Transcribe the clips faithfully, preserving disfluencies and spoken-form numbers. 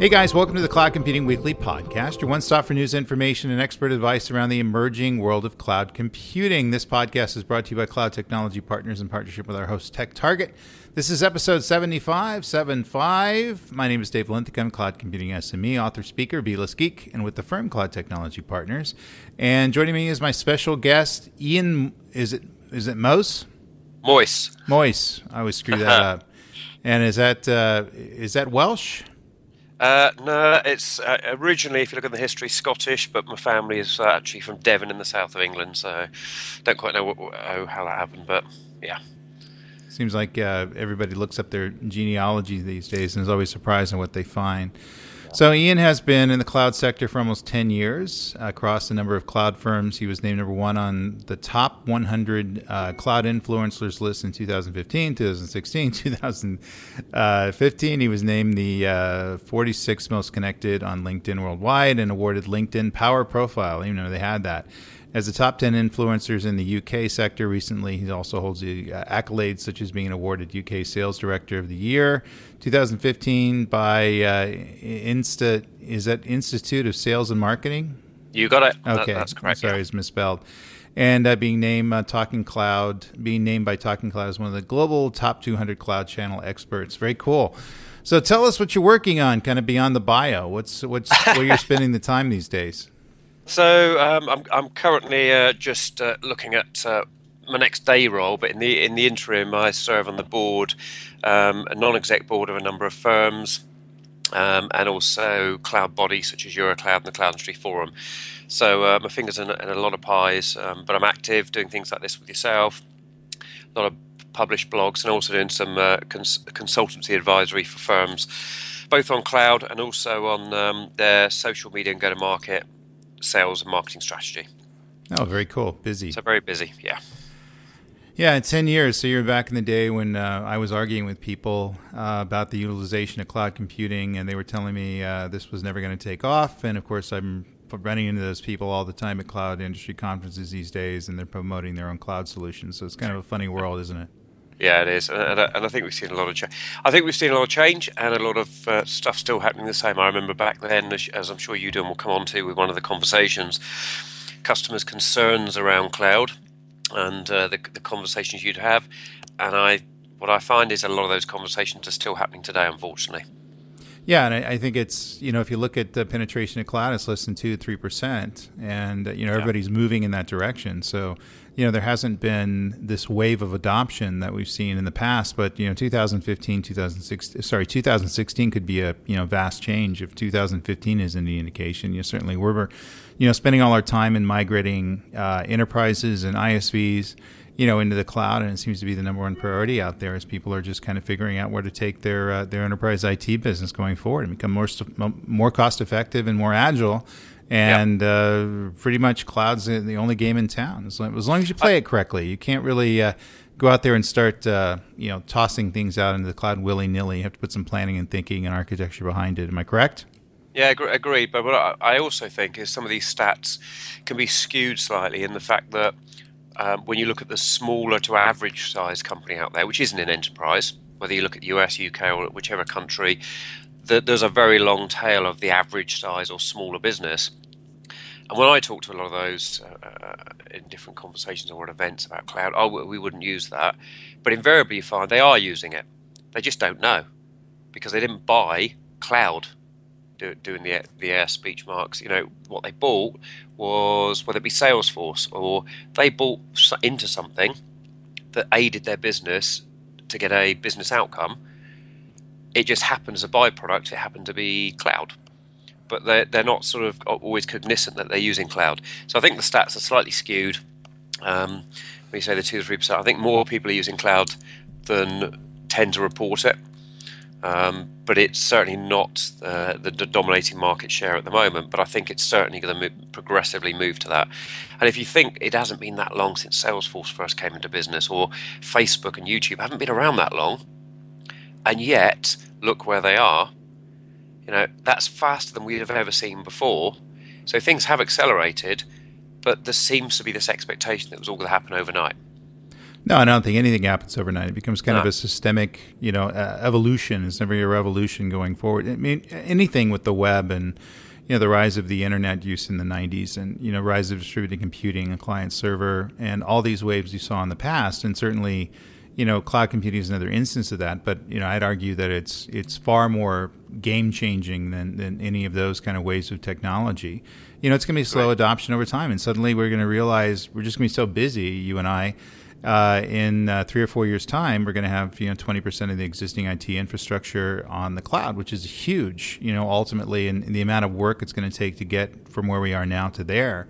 Hey guys, welcome to the Cloud Computing Weekly Podcast, your one-stop for news, information, and expert advice around the emerging world of cloud computing. This podcast is brought to you by Cloud Technology Partners in partnership with our host, TechTarget. This is episode seventy-five, seventy-five. My name is Dave Linthicum, I'm Cloud Computing S M E, author, speaker, B-list geek, and with the firm Cloud Technology Partners. And joining me is my special guest, Ian, is it is it Mose? Moise. Moise. I always screw that up. And is that uh, is that Welsh? Uh, no, it's uh, originally, if you look at the history, Scottish, but my family is uh, actually from Devon in the south of England, so don't quite know what, oh, how that happened, but yeah. Seems like uh, everybody looks up their genealogy these days and is always surprised at what they find. So Ian has been in the cloud sector for almost ten years across a number of cloud firms. He was named number one on the top one hundred uh, cloud influencers list in two thousand fifteen, two thousand sixteen, two thousand fifteen. He was named the uh, forty-sixth most connected on LinkedIn worldwide and awarded LinkedIn Power Profile. I didn't even know they had that. As the top ten influencers in the U K sector recently, he also holds the uh, accolades such as being awarded U K Sales Director of the Year, twenty fifteen by uh, Insta. Is that Institute of Sales and Marketing? You got it. Okay, that, that's correct. I'm sorry, yeah. it's misspelled. And uh, being named uh, Talking Cloud, being named by Talking Cloud as one of the global top two hundred cloud channel experts. Very cool. So tell us what you're working on, kind of beyond the bio. What's what's where you're spending the time these days? So um, I'm I'm currently uh, just uh, looking at uh, my next day role, but in the in the interim, I serve on the board, um, a non-exec board of a number of firms, um, and also cloud bodies such as Eurocloud and the Cloud Industry Forum. So uh, my fingers in, in a lot of pies, um, but I'm active doing things like this with yourself, a lot of published blogs, and also doing some uh, cons- consultancy advisory for firms, both on cloud and also on um, their social media and go-to-market sales and marketing strategy. Oh, very cool. Busy. So very busy, yeah. Yeah, in ten years. So you're back in the day when uh, I was arguing with people uh, about the utilization of cloud computing, and they were telling me uh, this was never going to take off. And of course, I'm running into those people all the time at cloud industry conferences these days, and they're promoting their own cloud solutions. So it's kind of a funny world, isn't it? Yeah, it is, and, and I think we've seen a lot of change. I think we've seen a lot of change and a lot of uh, stuff still happening the same. I remember back then, as I'm sure you do, and we'll come on to with one of the conversations, customers' concerns around cloud and uh, the, the conversations you'd have. And I, what I find is a lot of those conversations are still happening today, unfortunately. Yeah, and I, I think it's, you know, if you look at the penetration of cloud, it's less than two to three percent, and, you know, everybody's yeah. moving in that direction. So, you know, there hasn't been this wave of adoption that we've seen in the past, but, you know, two thousand fifteen, two thousand sixteen, sorry, two thousand sixteen could be a, you know, vast change. If two thousand fifteen is any indication, you know, certainly we're, you know, spending all our time in migrating uh, enterprises and I S Vs, you know, into the cloud, and it seems to be the number one priority out there as people are just kind of figuring out where to take their uh, their enterprise I T business going forward and become more more cost effective and more agile. And yep. uh, pretty much cloud's the only game in town. As long as, long as you play it correctly, you can't really uh, go out there and start uh, you know tossing things out into the cloud willy nilly. You have to put some planning and thinking and architecture behind it. Am I correct? Yeah, agreed. But what I also think is some of these stats can be skewed slightly in the fact that Um, when you look at the smaller to average size company out there, which isn't an enterprise, whether you look at the U S, U K, or whichever country, the, there's a very long tail of the average size or smaller business. And when I talk to a lot of those uh, in different conversations or at events about cloud, oh, we wouldn't use that. But invariably you find they are using it. They just don't know because they didn't buy cloud. Do, doing the the air speech marks, you know, what they bought was whether it be Salesforce or they bought into something that aided their business to get a business outcome. It just happened as a byproduct, it happened to be cloud. But they're, they're not sort of always cognizant that they're using cloud. So I think the stats are slightly skewed. Um, when you say the two to three percent, I think more people are using cloud than tend to report it. Um, but it's certainly not uh, the, the dominating market share at the moment. But I think it's certainly going to move, progressively move to that. And if you think it hasn't been that long since Salesforce first came into business, or Facebook and YouTube haven't been around that long, and yet look where they are, you know, that's faster than we'd have ever seen before. So things have accelerated, but there seems to be this expectation that it was all going to happen overnight. No, I don't think anything happens overnight. It becomes kind No. of a systemic, you know, uh, evolution. It's never a revolution going forward. I mean, anything with the web and, you know, the rise of the internet use in the nineties and, you know, rise of distributed computing and client server and all these waves you saw in the past. And certainly, you know, cloud computing is another instance of that. But, you know, I'd argue that it's it's far more game changing than, than any of those kind of waves of technology. You know, it's going to be slow Right. adoption over time. And suddenly we're going to realize we're just going to be so busy, you and I, Uh, in uh, three or four years' time, we're going to have you know twenty percent of the existing I T infrastructure on the cloud, which is huge. You know, ultimately, in, in the amount of work it's going to take to get from where we are now to there.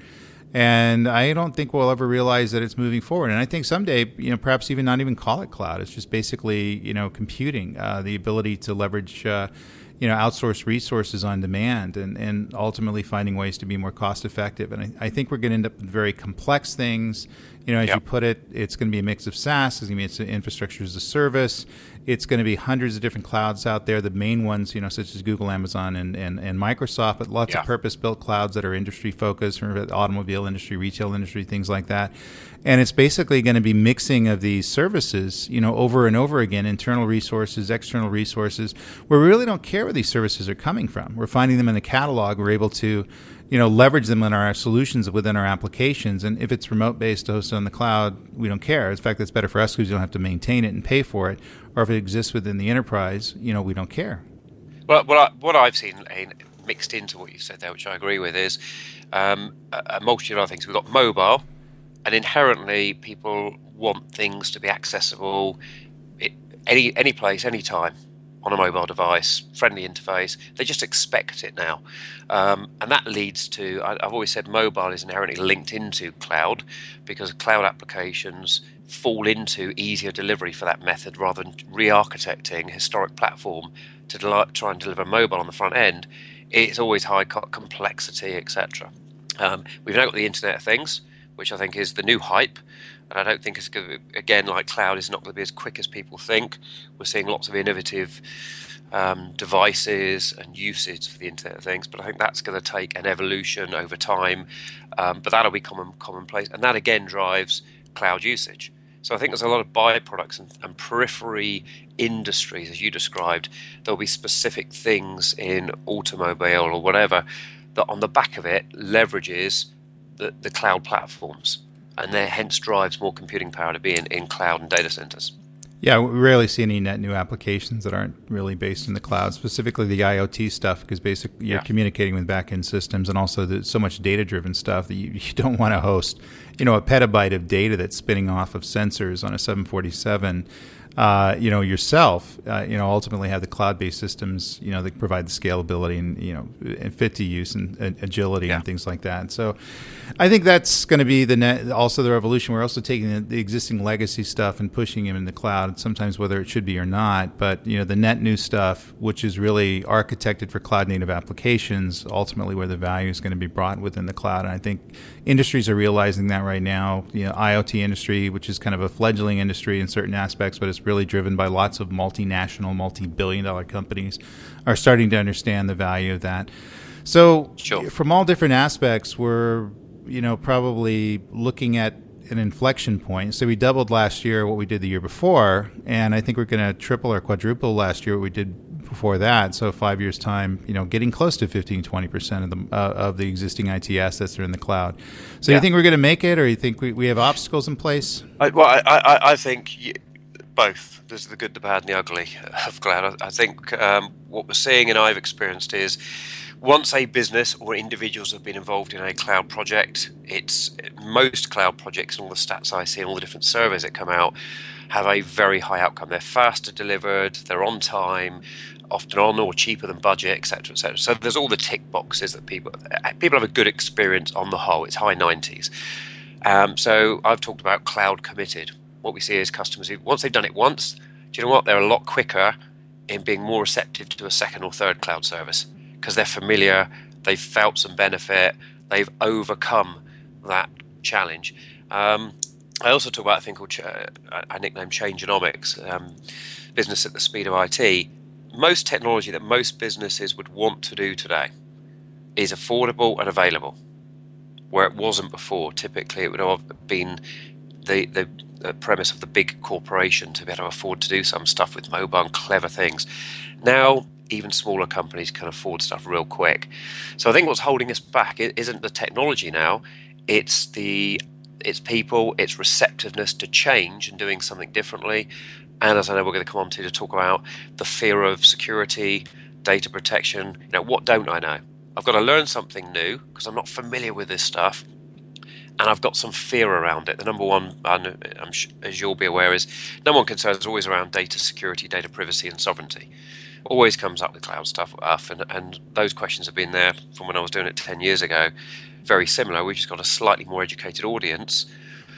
And I don't think we'll ever realize that it's moving forward. And I think someday, you know, perhaps even not even call it cloud. It's just basically you know computing, uh, the ability to leverage. Uh, you know, outsource resources on demand and, and ultimately finding ways to be more cost effective. And I, I think we're going to end up with very complex things. You know, as Yep. you put it, it's going to be a mix of SaaS, it's going to be it's infrastructure as a service. It's going to be hundreds of different clouds out there, the main ones, you know, such as Google, Amazon, and, and, and Microsoft, but lots Yeah. of purpose-built clouds that are industry-focused, from the automobile industry, retail industry, things like that. And it's basically going to be mixing of these services, you know, over and over again, internal resources, external resources, where we really don't care where these services are coming from. We're finding them in the catalog. We're able to, you know, leverage them in our solutions within our applications. And if it's remote-based, hosted on the cloud, we don't care. In fact, that's better for us because you don't have to maintain it and pay for it. Or if it exists within the enterprise, you know, we don't care. Well, what, I, what I've seen in, mixed into what you said there, which I agree with, is um, a, a multitude of other things. We've got mobile, and inherently people want things to be accessible it, any any place, any time on a mobile device, friendly interface. They just expect it now. Um, and that leads to, I, I've always said mobile is inherently linked into cloud because cloud applications fall into easier delivery for that method rather than re-architecting historic platform to del- try and deliver mobile on the front end. It's always high co- complexity, et cetera. Um, we've now got the Internet of Things, which I think is the new hype. And I don't think it's going to, again, like cloud is not going to be as quick as people think. We're seeing lots of innovative um, devices and usage for the Internet of Things, but I think that's going to take an evolution over time. Um, but that'll be common, commonplace. And that, again, drives cloud usage. So I think there's a lot of byproducts and, and periphery industries, as you described. There'll be specific things in automobile or whatever that on the back of it leverages the, the cloud platforms, and there hence drives more computing power to be in, in cloud and data centers. Yeah, we rarely see any net new applications that aren't really based in the cloud, specifically the IoT stuff, because basically you're Yeah. communicating with back-end systems, and also there's so much data-driven stuff that you, you don't want to host, you know, a petabyte of data that's spinning off of sensors on a seven forty-seven. Uh, you know, yourself, uh, you know, ultimately have the cloud-based systems, you know, that provide the scalability and, you know, and fit to use and, and agility Yeah. and things like that. So I think that's going to be the net, also the revolution. We're also taking the, the existing legacy stuff and pushing them in the cloud, sometimes whether it should be or not. But, you know, the net new stuff, which is really architected for cloud-native applications, ultimately where the value is going to be brought within the cloud. And I think industries are realizing that right now. You know, IoT industry, which is kind of a fledgling industry in certain aspects, but it's really driven by lots of multinational, multi-billion dollar companies, are starting to understand the value of that. So Sure. from all different aspects, we're, you know, probably looking at an inflection point. So we doubled last year what we did the year before, and I think we're going to triple or quadruple last year what we did before that. So five years' time, you know, getting close to fifteen, twenty percent of the uh, of the existing I T assets are in the cloud. So Yeah. you think we're going to make it, or you think we, we have obstacles in place? I, well, I, I, I think y- both. There's the good, the bad, and the ugly of cloud. I, I think um, what we're seeing and I've experienced is once a business or individuals have been involved in a cloud project, it's most cloud projects and all the stats I see and all the different surveys that come out have a very high outcome. They're faster delivered, they're on time, often on or cheaper than budget, et cetera, et cetera. So there's all the tick boxes that people people have a good experience on the whole. It's high nineties. Um, so I've talked about cloud committed. What we see is customers who, once they've done it once, do you know what? They're a lot quicker in being more receptive to a second or third cloud service because they're familiar, they've felt some benefit, they've overcome that challenge. Um, I also talk about a thing called, ch- I nickname Changeonomics, um, business at the speed of I T. Most technology that most businesses would want to do today is affordable and available, where it wasn't before. Typically, it would have been the, the the premise of the big corporation to be able to afford to do some stuff with mobile and clever things. Now, even smaller companies can afford stuff real quick. So I think what's holding us back isn't the technology now, it's the it's people, it's receptiveness to change and doing something differently. And as I know we're going to come on to to talk about the fear of security, data protection. You know, what don't I know? I've got to learn something new because I'm not familiar with this stuff. And I've got some fear around it. The number one, I'm, as you'll be aware, is number one concern is always around data security, data privacy, and sovereignty. Always comes up with cloud stuff, and, and those questions have been there from when I was doing it ten years ago. Very similar. We've just got a slightly more educated audience,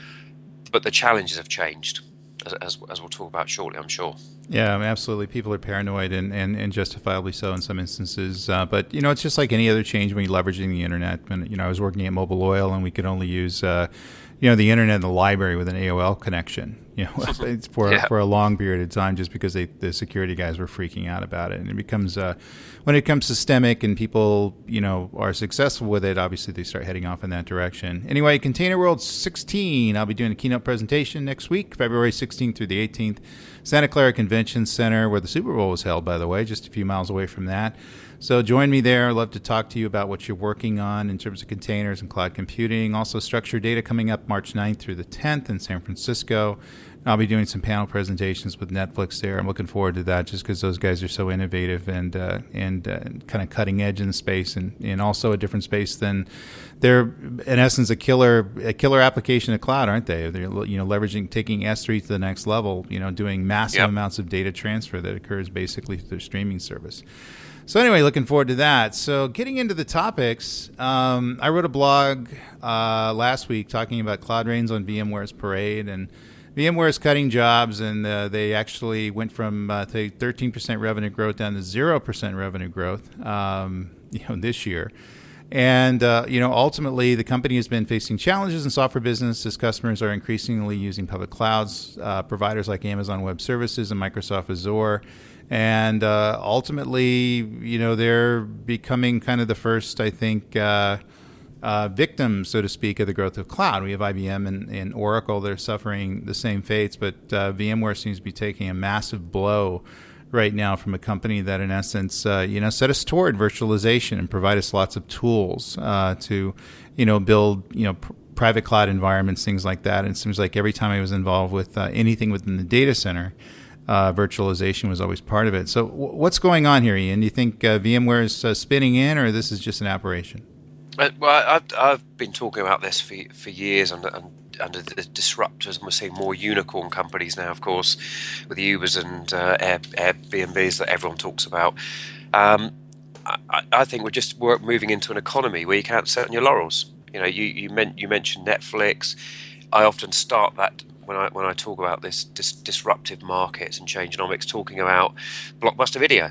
but the challenges have changed, as, as, as we'll talk about shortly, I'm sure. Yeah, I mean, absolutely. People are paranoid, and, and, and justifiably so in some instances. Uh, but, you know, it's just like any other change when you're leveraging the internet. And, you know, I was working at Mobile Oil, and we could only use, uh, you know, the internet in the library with an A O L connection, you know, for yeah. for a long period of time, just because they, the security guys were freaking out about it. And it becomes, uh, when it becomes systemic and people, you know, are successful with it, obviously they start heading off in that direction. Anyway, Container World sixteen, I'll be doing a keynote presentation next week, February sixteenth through the eighteenth, Santa Clara Convention Center, where the Super Bowl was held, by the way, just a few miles away from that. So join me there. I'd love to talk to you about what you're working on in terms of containers and cloud computing. Also, Structured Data coming up March ninth through the tenth in San Francisco. I'll be doing some panel presentations with Netflix there. I'm looking forward to that just because those guys are so innovative and uh, and uh, kind of cutting edge in the space, and, and also a different space than they're in essence a killer a killer application of cloud, aren't they? They're, you know, leveraging taking S three to the next level, you know, doing massive yep. amounts of data transfer that occurs basically through their streaming service. So anyway, looking forward to that. So getting into the topics, um, I wrote a blog uh, last week talking about Cloud Reigns on VMware's parade, and VMware is cutting jobs, and uh, they actually went from uh, thirteen percent revenue growth down to zero percent revenue growth um, you know, this year. And, uh, you know, ultimately, the company has been facing challenges in software business as customers are increasingly using public clouds, uh, providers like Amazon Web Services and Microsoft Azure. And uh, ultimately, you know, they're becoming kind of the first, I think, uh, uh, victims, so to speak, of the growth of cloud. We have I B M and, and Oracle. They're suffering the same fates, but uh, VMware seems to be taking a massive blow right now from a company that, in essence, uh, you know, set us toward virtualization and provide us lots of tools uh, to, you know, build, you know, pr- private cloud environments, things like that. And it seems like every time I was involved with uh, anything within the data center, Uh, virtualization was always part of it. So w- what's going on here, Ian? Do you think uh, VMware is uh, spinning in, or this is just an aberration? Uh, well, I've, I've been talking about this for for years under, under the disruptors, and we're seeing more unicorn companies now, of course, with the Ubers and uh, Air, Airbnbs that everyone talks about. Um, I, I think we're just we're moving into an economy where you can't sit on your laurels. You know, you you, meant, you mentioned Netflix. I often start that when I when I talk about this, this disruptive markets and changeonomics, talking about Blockbuster Video,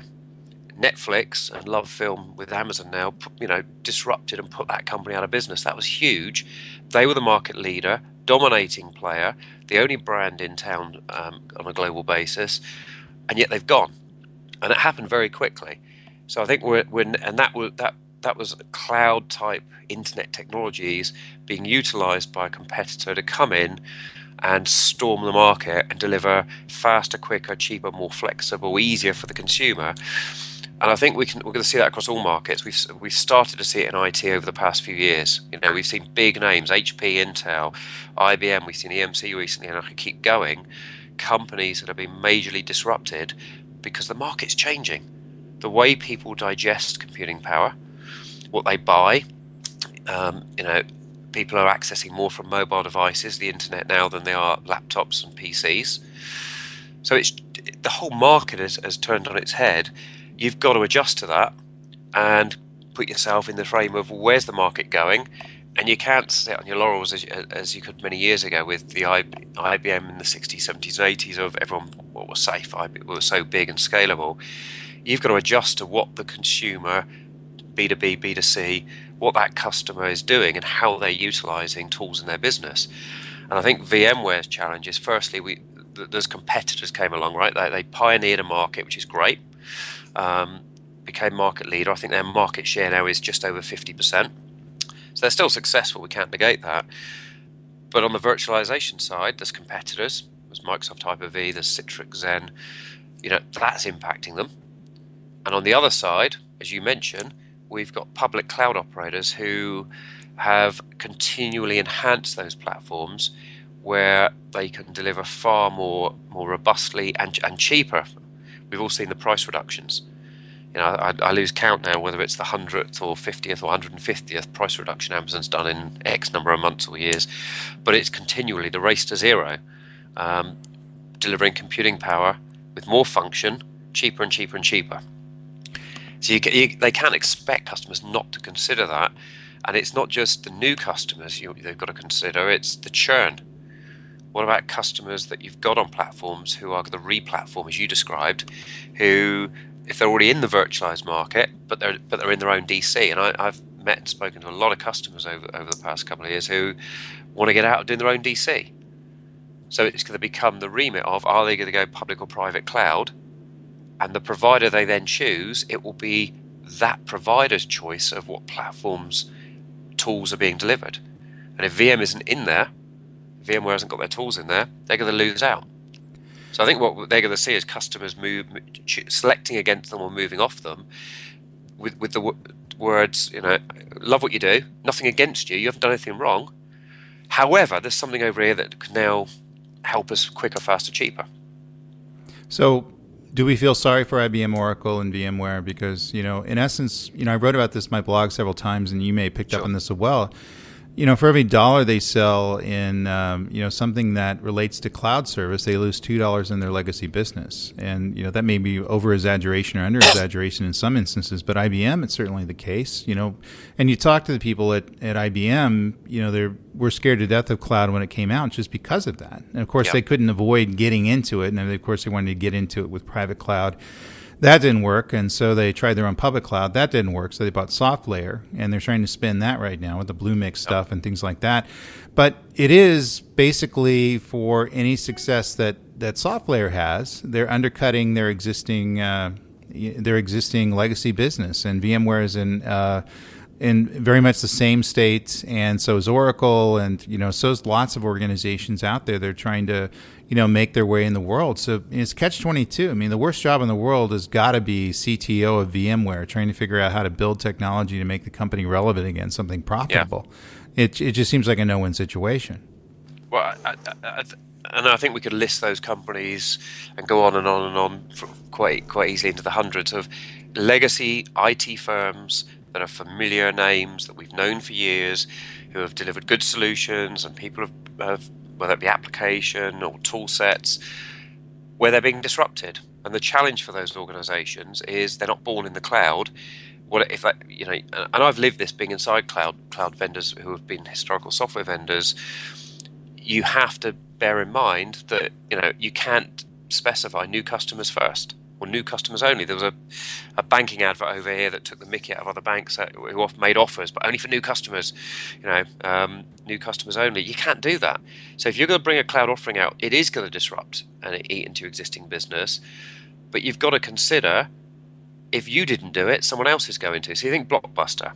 Netflix, and Love Film with Amazon now, you know, disrupted and put that company out of business. That was huge. They were the market leader, dominating player, the only brand in town um, on a global basis, and yet they've gone, and it happened very quickly. So I think we're, we're and that was that. That was cloud type internet technologies being utilized by a competitor to come in and storm the market and deliver faster, quicker, cheaper, more flexible, easier for the consumer. And I think we can, we're going to see that across all markets. We've we've started to see it in I T over the past few years. You know, we've seen big names, H P, Intel, I B M. We've seen E M C recently, and I could keep going. Companies that have been majorly disrupted because the market's changing. The way people digest computing power, what they buy, um, you know, people are accessing more from mobile devices, the internet now, than they are laptops and P Cs. So it's the whole market has, has turned on its head. You've got to adjust to that and put yourself in the frame of where's the market going, and you can't sit on your laurels as, as you could many years ago with the I B M in the sixties, seventies, and eighties of everyone what was safe, it was so big and scalable. You've got to adjust to what the consumer, B two B, B two C, what that customer is doing and how they're utilizing tools in their business. And I think VMware's challenge is, firstly, we those competitors came along, right? They, they pioneered a market, which is great, um, became market leader. I think their market share now is just over fifty percent. So they're still successful, we can't negate that. But on the virtualization side, there's competitors. There's Microsoft Hyper-V, there's Citrix Zen. You know, that's impacting them. And on the other side, as you mentioned, we've got public cloud operators who have continually enhanced those platforms where they can deliver far more more robustly and, and cheaper. We've all seen the price reductions. You know, I, I lose count now whether it's the hundredth or fiftieth or one hundred fiftieth price reduction Amazon's done in X number of months or years, but it's continually the race to zero, um, delivering computing power with more function, cheaper and cheaper and cheaper. So you, you, they can't expect customers not to consider that, and it's not just the new customers you, they've got to consider; it's the churn. What about customers that you've got on platforms who are the re-platform, as you described, who, if they're already in the virtualized market, but they're but they're in their own D C? And I, I've met and spoken to a lot of customers over over the past couple of years who want to get out of doing their own D C. So it's going to become the remit of, are they going to go public or private cloud? And the provider they then choose, it will be that provider's choice of what platforms, tools are being delivered. And if V M isn't in there, VMware hasn't got their tools in there, they're going to lose out. So I think what they're going to see is customers move, selecting against them or moving off them with, with the w- words, you know, love what you do, nothing against you, you haven't done anything wrong. However, there's something over here that can now help us quicker, faster, cheaper. So do we feel sorry for I B M, Oracle, and VMware? Because, you know, in essence, you know, I wrote about this in my blog several times, and you may have picked sure. up on this as well. You know, for every dollar they sell in, um, you know, something that relates to cloud service, they lose two dollars in their legacy business. And, you know, that may be over-exaggeration or under-exaggeration in some instances, but I B M, it's certainly the case, you know. And you talk to the people at, at I B M, you know, they were scared to death of cloud when it came out just because of that. And, of course, yep. they couldn't avoid getting into it. And, of course, they wanted to get into it with private cloud. That didn't work, and so they tried their own public cloud. That didn't work, so they bought SoftLayer, and they're trying to spin that right now with the Bluemix stuff and things like that. But it is basically for any success that, that SoftLayer has, they're undercutting their existing uh, their existing legacy business, and VMware is in uh, in very much the same state, and so is Oracle, and you know, so is lots of organizations out there. They're trying to, you know, make their way in the world. So it's catch twenty-two. I mean, the worst job in the world has got to be C T O of VMware, trying to figure out how to build technology to make the company relevant again, something profitable. Yeah. It it just seems like a no-win situation. Well, I, I, I, and I think we could list those companies and go on and on and on for quite quite easily into the hundreds of legacy I T firms that are familiar names that we've known for years, who have delivered good solutions, and people have, have whether it be application or tool sets, where they're being disrupted. And the challenge for those organizations is they're not born in the cloud. What if I, you know, and I've lived this being inside cloud cloud vendors who have been historical software vendors. You have to bear in mind that, you know, you can't specify new customers first or new customers only. There was a, a banking advert over here that took the mickey out of other banks who made offers, but only for new customers, you know, um, new customers only. You can't do that. So if you're going to bring a cloud offering out, it is going to disrupt and eat into existing business. But you've got to consider, if you didn't do it, someone else is going to. So you think Blockbuster.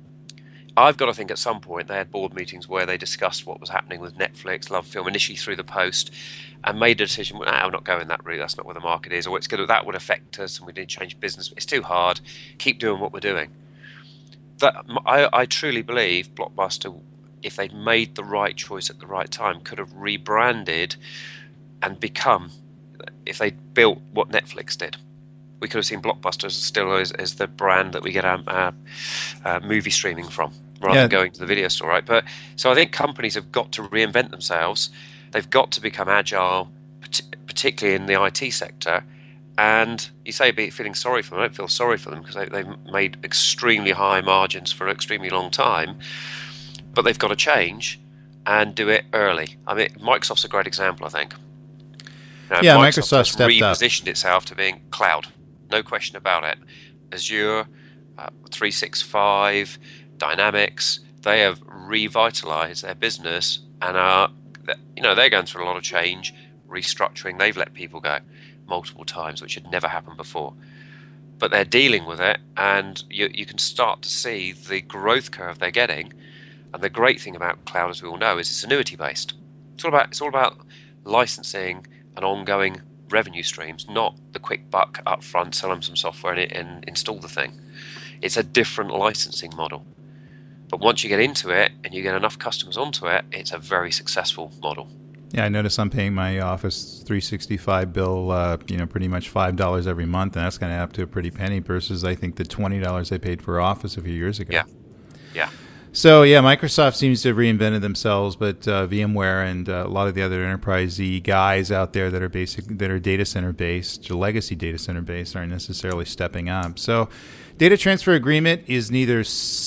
I've got to think at some point they had board meetings where they discussed what was happening with Netflix, LoveFilm, initially through the post, and made a decision, well, nah, we're not going that route, that's not where the market is, or it's going to, that would affect us and we need to change business. It's too hard. Keep doing what we're doing. That, I, I truly believe Blockbuster, if they'd made the right choice at the right time, could have rebranded and become, if they'd built what Netflix did. We could have seen Blockbuster still as, as the brand that we get our, our, our movie streaming from, rather yeah. than going to the video store, right? But so I think companies have got to reinvent themselves. They've got to become agile, particularly in the I T sector. And you say be feeling sorry for them. I don't feel sorry for them because they, they've made extremely high margins for an extremely long time. But they've got to change and do it early. I mean, Microsoft's a great example, I think. You know, yeah, Microsoft, Microsoft has stepped repositioned up. itself to being cloud. No question about it. Azure, uh, three sixty-five, Dynamics, they have revitalized their business and are, you know, they're going through a lot of change, restructuring. They've let people go multiple times, which had never happened before. But they're dealing with it, and you, you can start to see the growth curve they're getting. And the great thing about cloud, as we all know, is it's annuity based. It's all about it's all about licensing and ongoing revenue streams, not the quick buck up front, sell them some software and, and install the thing. It's a different licensing model. But once you get into it and you get enough customers onto it, it's a very successful model. Yeah, I notice I'm paying my Office three sixty-five bill, uh, you know, pretty much five dollars every month, and that's going to add up to a pretty penny versus, I think, the twenty dollars I paid for Office a few years ago. Yeah, yeah. So, yeah, Microsoft seems to have reinvented themselves, but uh, VMware and uh, a lot of the other enterprise-y guys out there that are basic, that are data center-based, or legacy data center-based, aren't necessarily stepping up. So, data transfer agreement is neither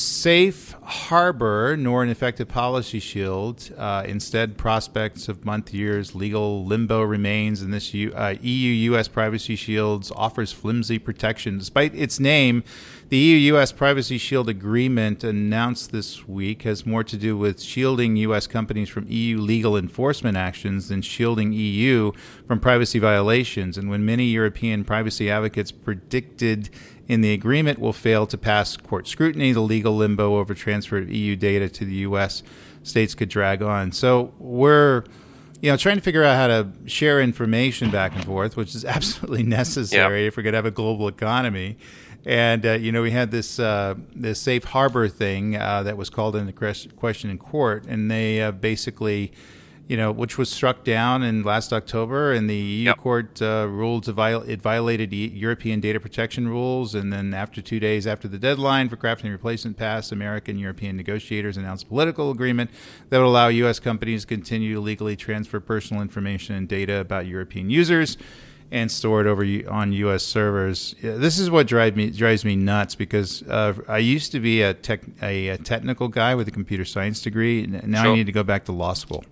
safe harbor nor an effective policy shield. Uh, instead, prospects of month years legal limbo remains, and this U, uh, E U U S privacy shields offers flimsy protection. Despite its name, the E U U S Privacy Shield Agreement announced this week has more to do with shielding U S companies from E U legal enforcement actions than shielding E U from privacy violations. And when many European privacy advocates predicted in the agreement will fail to pass court scrutiny, the legal limbo over transfer of E U data to the U S states could drag on. So we're you know, trying to figure out how to share information back and forth, which is absolutely necessary yep. if we're going to have a global economy. And, uh, you know, we had this uh, this safe harbor thing uh, that was called into question in court, and they uh, basically, you know, which was struck down in last October, and the E U yep. court uh, ruled to viol- it violated European data protection rules, and then after two days after the deadline for crafting replacement pass, American and European negotiators announced a political agreement that would allow U S companies to continue to legally transfer personal information and data about European users and store it over on U S servers. This is what drive me, drives me nuts because uh, I used to be a, tech, a, a technical guy with a computer science degree. Now sure. I need to go back to law school.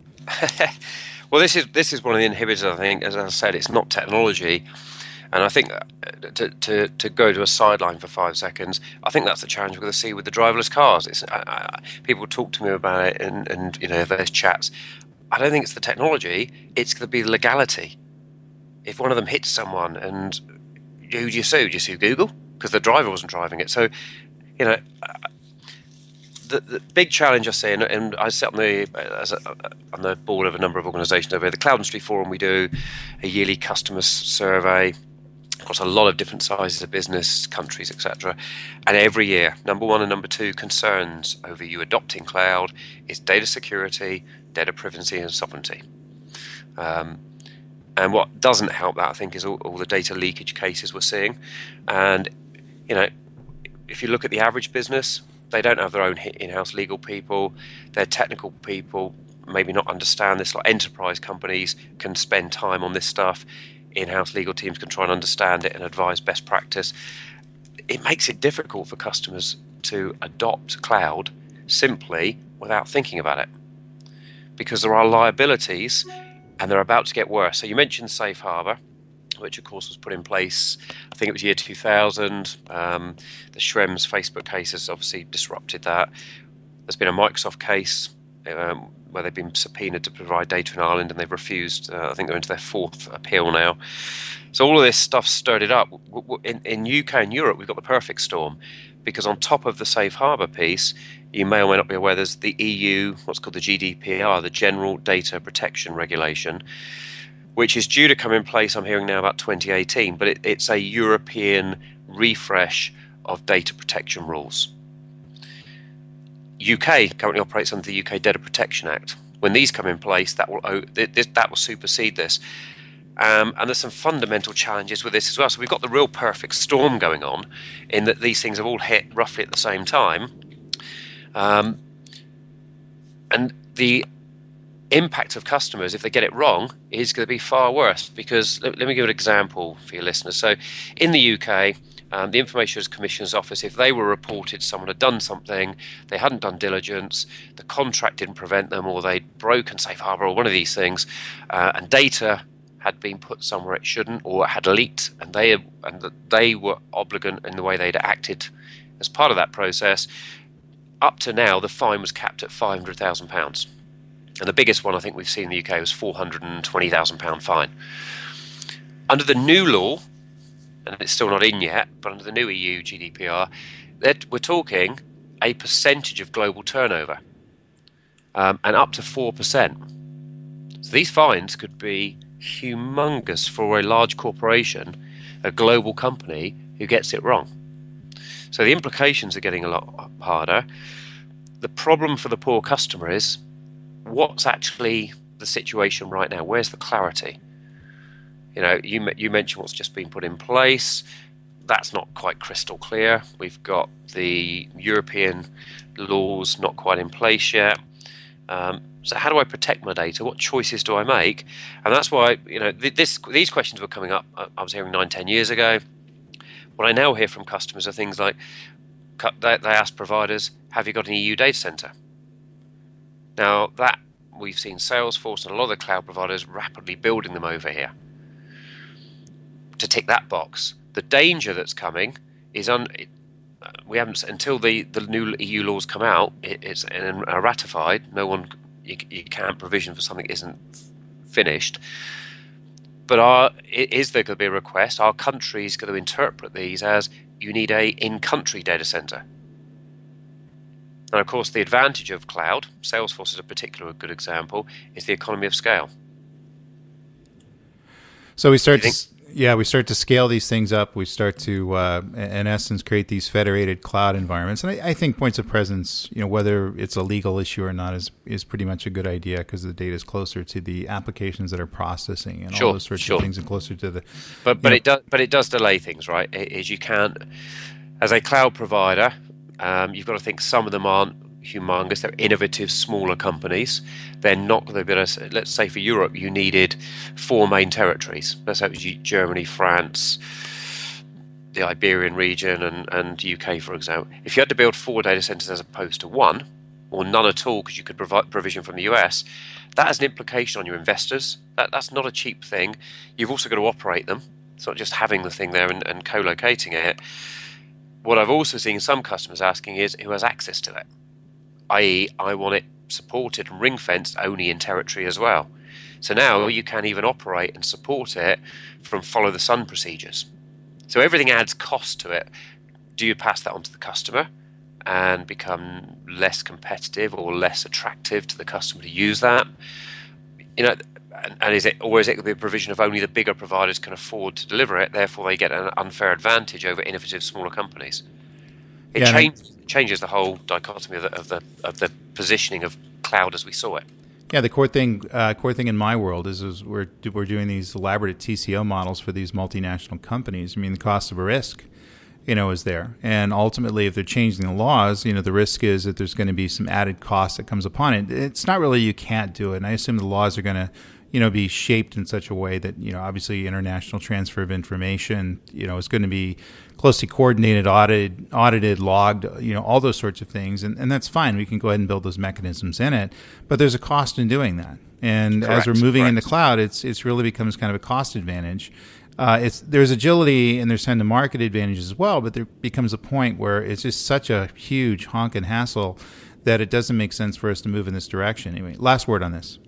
Well, this is this is one of the inhibitors, I think. As I said, it's not technology. And I think to, to, to go to a sideline for five seconds, I think that's the challenge we're going to see with the driverless cars. It's, I, I, people talk to me about it and, and, you know, there's chats. I don't think it's the technology. It's going to be the legality. If one of them hits someone, and who do you sue? Do you sue Google? Because the driver wasn't driving it. So, you know, the, the big challenge I see, and, and I sit on the as a, on the board of a number of organisations over here. The Cloud Industry Forum, we do a yearly customer survey across a lot of different sizes of business, countries, et cetera. And every year, number one and number two concerns over you adopting cloud is data security, data privacy, and sovereignty. Um, And what doesn't help that, I think, is all, all the data leakage cases we're seeing. And, you know, if you look at the average business, they don't have their own in-house legal people. Their technical people maybe not understand this. Like enterprise companies can spend time on this stuff. In-house legal teams can try and understand it and advise best practice. It makes it difficult for customers to adopt cloud simply without thinking about it, because there are liabilities. And they're about to get worse. So you mentioned Safe Harbor, which of course was put in place, I think it was year two thousand. Um, the Schrems Facebook case has obviously disrupted that. There's been a Microsoft case um, where they've been subpoenaed to provide data in Ireland, and they've refused. Uh, I think they're into their fourth appeal now. So all of this stuff stirred it up. In, in U K and Europe, we've got the perfect storm, because on top of the Safe Harbor piece, you may or may not be aware there's the E U, what's called the G D P R, the General Data Protection Regulation, which is due to come in place, I'm hearing now, about twenty eighteen, but it, it's a European refresh of data protection rules. U K currently operates under the U K Data Protection Act. When these come in place, that will that will supersede this. Um, and there's some fundamental challenges with this as well. So we've got the real perfect storm going on, in that these things have all hit roughly at the same time. Um, and the impact of customers, if they get it wrong, is going to be far worse. Because let, let me give an example for your listeners. So in the U K, um, the Information Commissioner's Office, if they were reported someone had done something, they hadn't done diligence, the contract didn't prevent them, or they'd broken Safe Harbor or one of these things, uh, and data had been put somewhere it shouldn't, or had leaked, and they and they were obligant in the way they'd acted as part of that process. Up to now, the fine was capped at five hundred thousand pounds. And the biggest one I think we've seen in the U K was four hundred twenty thousand pounds fine. Under the new law, and it's still not in yet, but under the new E U G D P R, that we're talking a percentage of global turnover. um, and up to four percent. So these fines could be humongous for a large corporation, a global company who gets it wrong. So the implications are getting a lot harder. The problem for the poor customer is, what's actually the situation right now? Where's the clarity? You know, you you mentioned what's just been put in place. That's not quite crystal clear. We've got the European laws not quite in place yet. Um, so how do I protect my data? What choices do I make? And that's why, you know, this these questions were coming up. I was hearing nine, ten years ago. What I now hear from customers are things like, they, they ask providers, have you got an E U data center? Now, that we've seen Salesforce and a lot of the cloud providers rapidly building them over here to tick that box. The danger that's coming is un, it, we haven't until the, the new E U laws come out. It, it's and are ratified. No one you, you can't provision for something that isn't finished. But are, is there going to be a request? Our country is going to interpret these as you need a in-country data center. And of course, the advantage of cloud, Salesforce is a particular good example, is the economy of scale. So we start to, yeah, we start to scale these things up. We start to, uh, in essence, create these federated cloud environments. And I, I think points of presence, you know, whether it's a legal issue or not, is is pretty much a good idea because the data is closer to the applications that are processing and sure, all those sorts sure. of things, and closer to the. But but know, it does but it does delay things, right? It, is you can't, as a cloud provider, um, you've got to think some of them aren't humongous. They're innovative, smaller companies. They're not going to be able to, let's say for Europe, you needed four main territories. Let's say it was Germany, France, the Iberian region, and, and U K, for example. If you had to build four data centers as opposed to one, or none at all because you could provide provision from the U S, that has an implication on your investors. That, that's not a cheap thing. You've also got to operate them. It's not just having the thing there and, and co-locating it. What I've also seen some customers asking is who has access to it, that is I want it supported and ring-fenced only in territory as well. So now you can even operate and support it from follow-the-sun procedures. So everything adds cost to it. Do you pass that on to the customer and become less competitive or less attractive to the customer to use that? You know, and, and is it, or is it the provision of only the bigger providers can afford to deliver it, therefore they get an unfair advantage over innovative smaller companies? It yeah, changes changes the whole dichotomy of the, of the of the positioning of cloud as we saw it. Yeah, the core thing, uh, core thing in my world is, is we're we're doing these elaborate T C O models for these multinational companies. I mean, the cost of a risk, you know, is there, and ultimately, if they're changing the laws, you know, the risk is that there's going to be some added cost that comes upon it. It's not really you can't do it, and I assume the laws are going to, you know, be shaped in such a way that, you know, obviously international transfer of information, you know, is going to be closely coordinated, audited, audited, logged, you know, all those sorts of things. And, and that's fine. We can go ahead and build those mechanisms in it. But there's a cost in doing that. And Correct, as we're moving correct. into cloud, it's it's really becomes kind of a cost advantage. Uh, it's there's agility and there's time to market advantage as well, but there becomes a point where it's just such a huge honk and hassle that it doesn't make sense for us to move in this direction. Anyway, last word on this.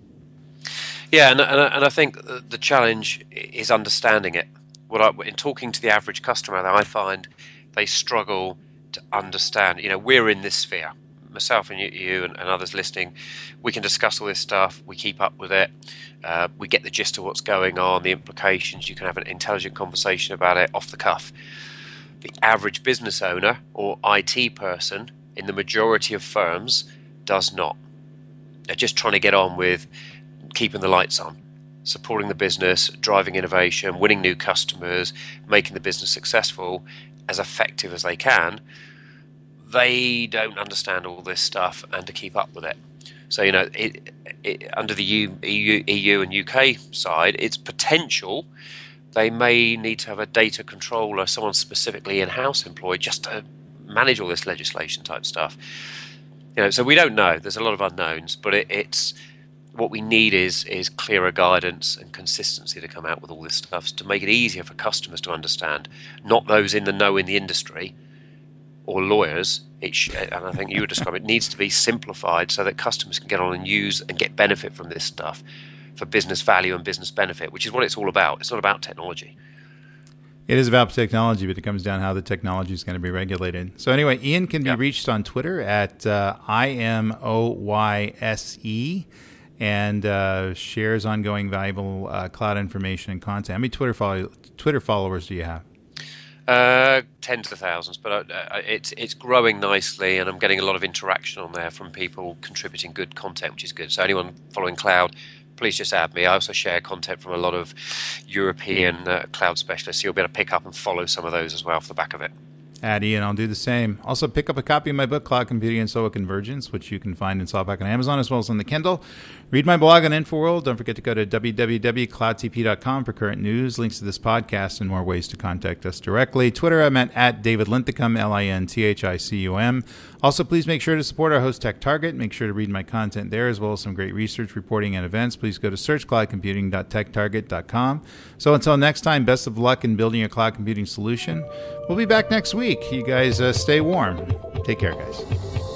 Yeah, and, and, and I think the challenge is understanding it. What I, in talking to the average customer, I find they struggle to understand. You know, we're in this sphere. Myself and you, you and, and others listening, we can discuss all this stuff. We keep up with it. Uh, we get the gist of what's going on, the implications. You can have an intelligent conversation about it off the cuff. The average business owner or I T person in the majority of firms does not. They're just trying to get on with keeping the lights on, supporting the business, driving innovation, winning new customers, making the business successful, as effective as they can. They don't understand all this stuff and to keep up with it. So, you know, it, it, under the E U, E U and U K side, it's potential they may need to have a data controller, someone specifically in-house employed, just to manage all this legislation type stuff. You know, so we don't know. There's a lot of unknowns, but it, it's what we need is is clearer guidance and consistency to come out with all this stuff to make it easier for customers to understand, not those in the know in the industry or lawyers. It sh- and I think you would describe it needs to be simplified so that customers can get on and use and get benefit from this stuff for business value and business benefit, which is what it's all about. It's not about technology. It is about technology, but it comes down to how the technology is going to be regulated. So anyway, Ian can be yeah. reached on Twitter at uh, I M O Y S E and uh, shares ongoing valuable uh, cloud information and content. How many Twitter, follow- Twitter followers do you have? Uh, tens of thousands, but uh, it's it's growing nicely, and I'm getting a lot of interaction on there from people contributing good content, which is good. So anyone following cloud, please just add me. I also share content from a lot of European uh, cloud specialists. So you'll be able to pick up and follow some of those as well for the back of it. Add Ian, I'll do the same. Also, pick up a copy of my book, Cloud Computing and S O A Convergence, which you can find in softback on Amazon as well as on the Kindle. Read my blog on InfoWorld. Don't forget to go to w w w dot cloud t p dot com for current news, links to this podcast, and more ways to contact us directly. Twitter, I'm at, at David Linthicum, L I N T H I C U M. Also, please make sure to support our host, Tech Target. Make sure to read my content there, as well as some great research, reporting, and events. Please go to search cloud computing dot tech target dot com. So until next time, best of luck in building your cloud computing solution. We'll be back next week. You guys uh, stay warm. Take care, guys.